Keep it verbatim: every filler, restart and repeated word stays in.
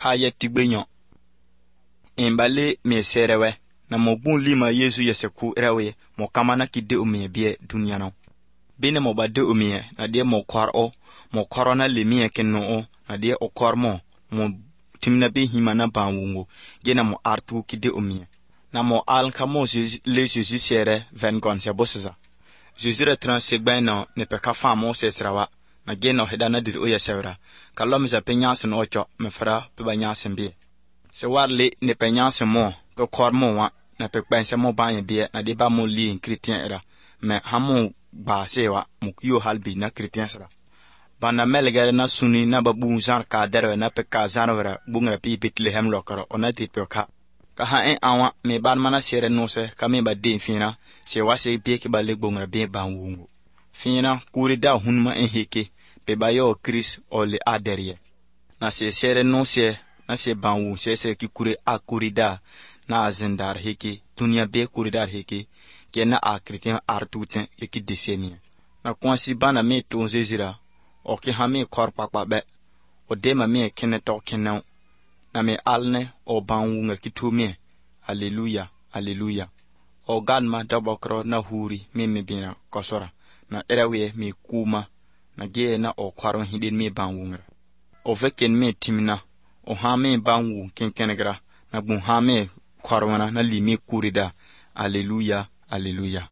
ka yetigbenyo embale me serewe na mo bun lima Yesu yeseku erewe mo kamana kide umie bie dunia no bine mo bade umie na de mo kwar o mo korona lemie kenno o na de o kormo mo timna be hima na banwungo gena mo artu kide umie na mo al kamo le Jésus sere vingt gonse bossa Jésus retran segbaina ne pe ka famo sesrawa na gena hedana dir o yesewra kalom za penyas no ocho me fra pe banyas mbi se warle ne penyas mo to kormo wa na pe kpense mo banye bie na de ba mo li chrétien era me hamo ba sewa mo kyo halbi na chrétien sra bana melgere na suni na babu zar ka derwe na pe ka zanwara bungra pi Bethlehem lokoro ona tit pe ka ka ha en awa me ban mana sere no se ka me ba de fina se wase bi ke ba le bungra be ban wungu fina kuri da hunma en heke pe ba yo Chris o le aderie na se sere no se na se ban wu se se ki kuri a kuri da na azindar heke dunia be kuri dar heke ke na a chrétien artuten ke ki desemi na kwansi bana me to zezira o ke ha me kor pakpa be o de ma me kene to kenan na me alne o ban wunga ki tu me alleluia alleluia o gan ma dobokro na huri me me bina kosora na erewe me kuma na ge na o kwaron hidin me ban wunga o veken me timna o ha me ban wu kenkenegra na bun ha me kwarwana na limi kurida alleluia alleluia